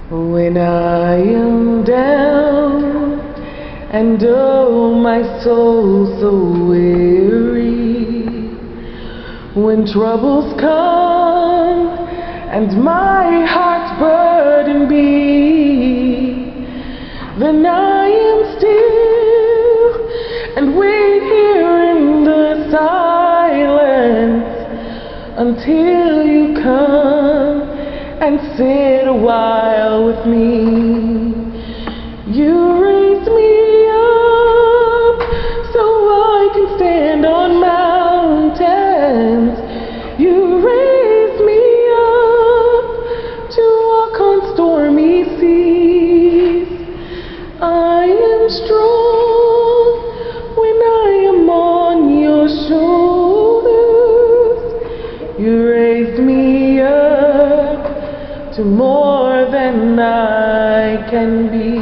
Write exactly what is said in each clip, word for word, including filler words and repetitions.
When I am down and oh my soul so weary, when troubles come and my heart burden be, then I am still and wait here in the silence until you come and sit a while with me. You raise me up so I can stand on mountains. You raise me up to walk on stormy seas. I am strong when I am on your shoulders. You raise me up to more than I can be.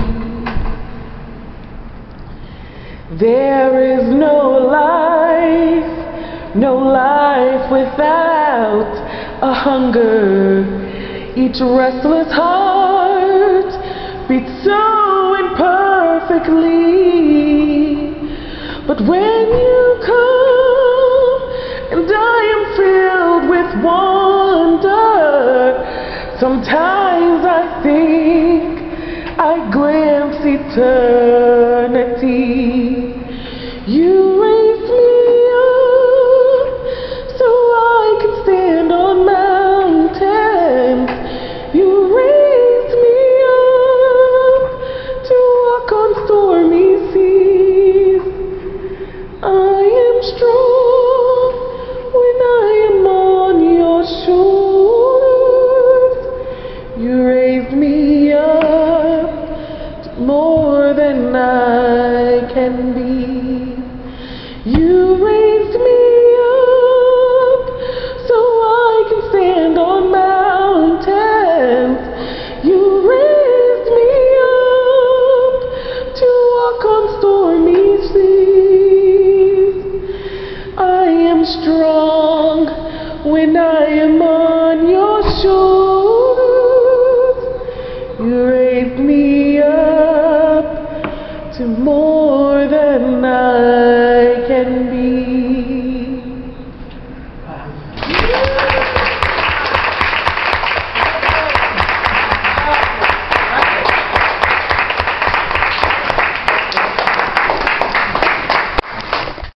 There is no life, no life without a hunger. Each restless heart beats so imperfectly. But when you come and I am filled with wonder, sometimes I think I glimpse eternity. You raise me up so I can stand on mountains. You raise me up to walk on stormy seas. I am strong when I am on your shoulders. You raise me up to more than I can